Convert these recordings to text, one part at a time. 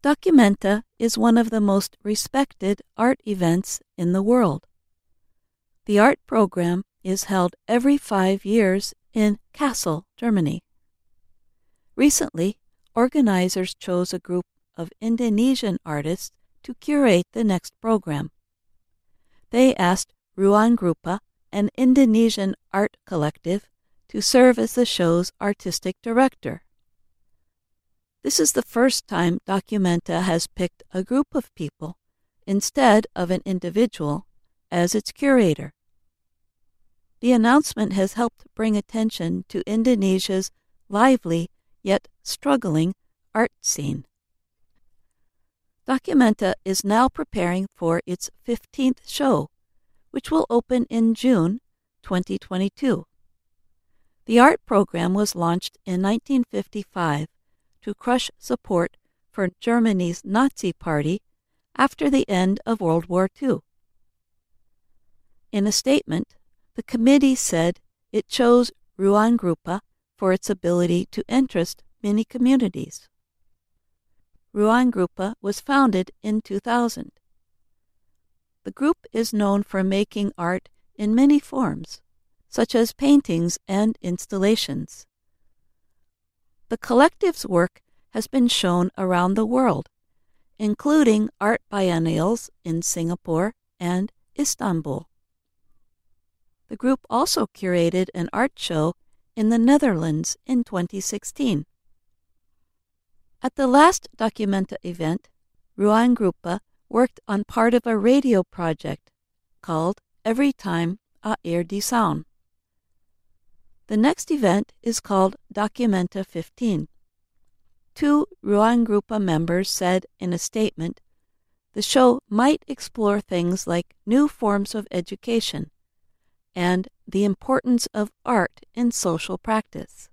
Documenta is one of the most respected art events in the world. The art program is held every 5 years in Kassel, Germany. Recently, organizers chose a group of Indonesian artists to curate the next program. They asked Ruang Grupa, an Indonesian art collective, to serve as the show's artistic director. This is the first time Documenta has picked a group of people instead of an individual as its curator. The announcement has helped bring attention to Indonesia's lively yet struggling art scene. Documenta is now preparing for its 15th show, which will open in June 2022. The art program was launched in 1955 to crush support for Germany's Nazi Party after the end of World War II. In a statement, the committee said it chose Ruang Grupa for its ability to interest many communities. Ruang Grupa was founded in 2000. The group is known for making art in many forms, such as paintings and installations. The collective's work has been shown around the world, including art biennials in Singapore and Istanbul. The group also curated an art show in the Netherlands in 2016. At the last Documenta event, Ruang Grupa worked on part of a radio project called Every Time Air di Sound. The next event is called Documenta 15. 2 Ruang Grupa members said in a statement, the show might explore things like new forms of education and the importance of art in social practice.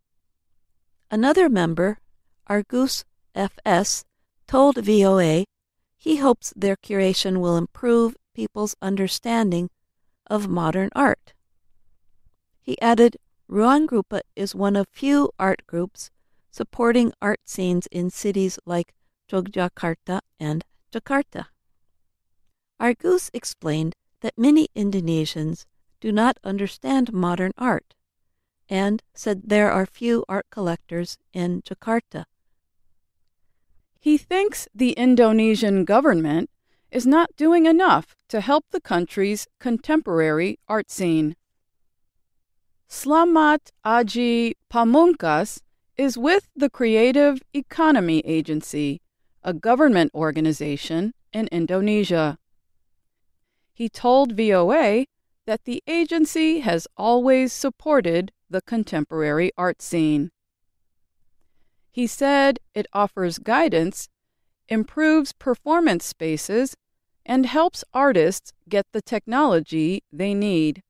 Another member, Argus FS, told VOA he hopes their curation will improve people's understanding of modern art. He added, Ruang Grupa is one of few art groups supporting art scenes in cities like Yogyakarta and Jakarta. Argus explained that many Indonesians do not understand modern art and said there are few art collectors in Jakarta. He thinks the Indonesian government is not doing enough to help the country's contemporary art scene. Slamet Aji Pamungkas is with the Creative Economy Agency, a government organization in Indonesia. He told VOA that the agency has always supported the contemporary art scene. He said it offers guidance, improves performance spaces, and helps artists get the technology they need.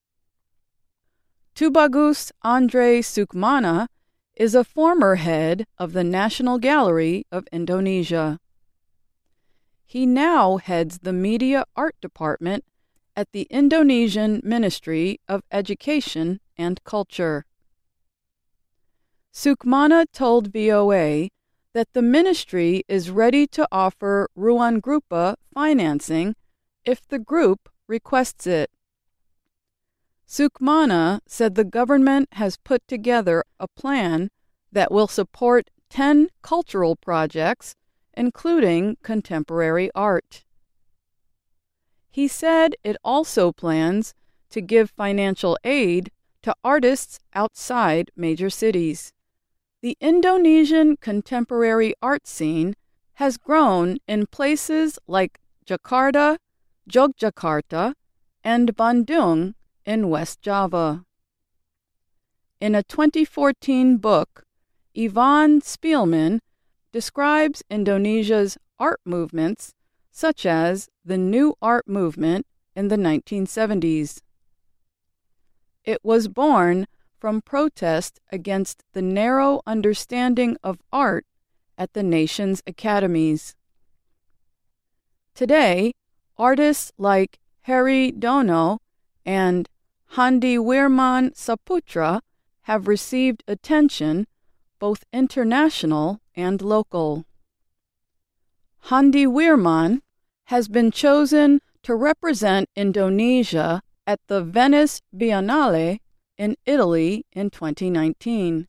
Tubagus Andre Sukmana is a former head of the National Gallery of Indonesia. He now heads the Media Art Department at the Indonesian Ministry of Education and Culture. Sukmana told VOA that the ministry is ready to offer Ruang Grupa financing if the group requests it. Sukmana said the government has put together a plan that will support 10 cultural projects, including contemporary art. He said it also plans to give financial aid to artists outside major cities. The Indonesian contemporary art scene has grown in places like Jakarta, Yogyakarta, and Bandung in West Java. In a 2014 book, Ivan Spielman describes Indonesia's art movements, such as the New Art movement in the 1970s. It was born from protest against the narrow understanding of art at the nation's academies. Today, artists like Heri Dono and Handi Wirman Saputra have received attention, both international and local. Handi Wirman, has been chosen to represent Indonesia at the Venice Biennale in Italy in 2019.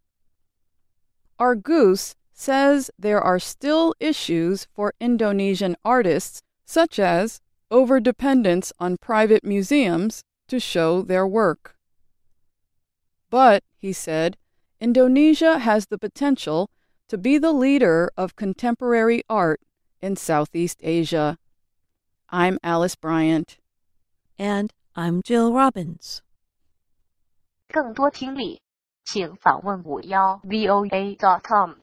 Argus says there are still issues for Indonesian artists, such as overdependence on private museums to show their work. But, he said, Indonesia has the potential to be the leader of contemporary art in Southeast Asia. I'm Alice Bryant. And I'm Jill Robbins. 更多听力，请访问51voa.com。